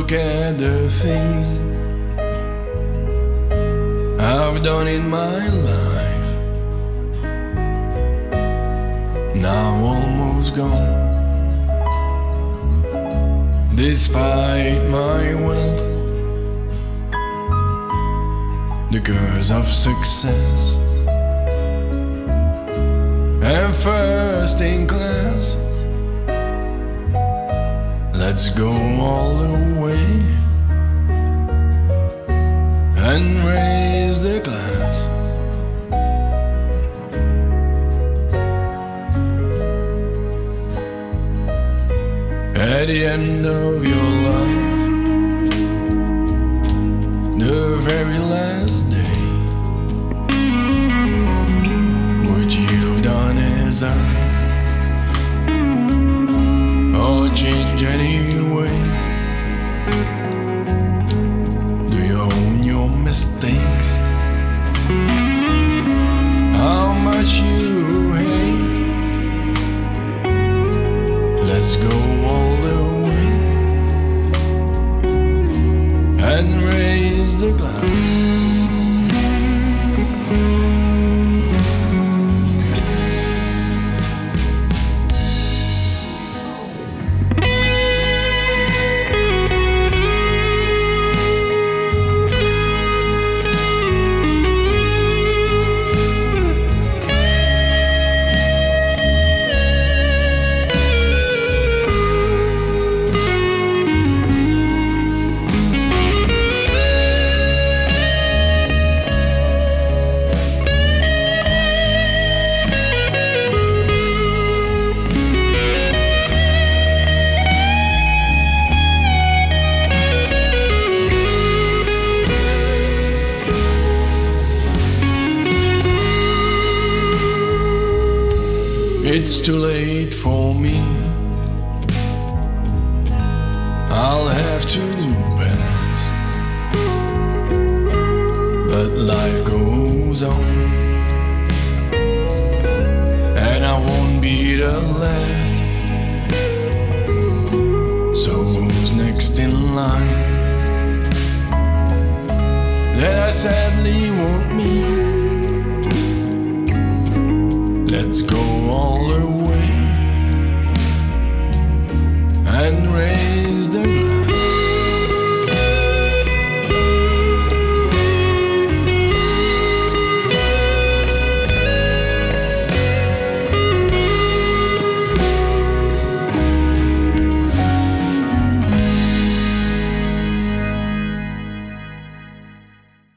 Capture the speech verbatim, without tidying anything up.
look at the things I've done in my life, now almost gone. Despite my wealth, the curse of success, and first in class, let's go all the way and raise the glass. At the end of your life, the very last day, what you've done as I or change anyway. Do you own your mistakes? How much you hate? Let's go all the way and raise the glass. It's too late for me, I'll have to pass, but life goes on, and I won't be the last. So who's next in line that I sadly won't meet? Let's go all the way